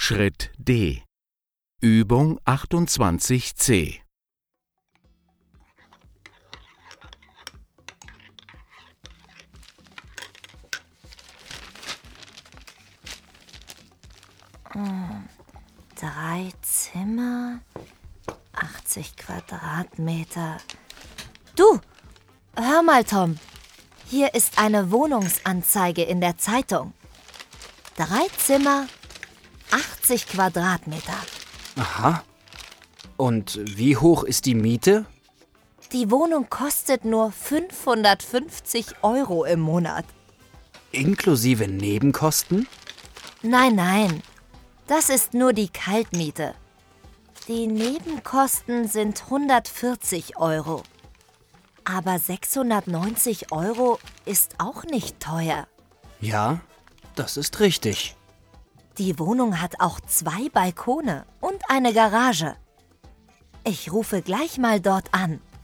Schritt D. Übung 28c. Drei Zimmer, 80 Quadratmeter. Du, hör mal, Tom. Hier ist eine Wohnungsanzeige in der Zeitung. 3 Zimmer, 80 Quadratmeter. Aha. Und wie hoch ist die Miete? Die Wohnung kostet nur 550 € im Monat. Inklusive Nebenkosten? Nein. Das ist nur die Kaltmiete. Die Nebenkosten sind 140 €. Aber 690 € ist auch nicht teuer. Ja, das ist richtig. Die Wohnung hat auch 2 Balkone und eine Garage. Ich rufe gleich mal dort an.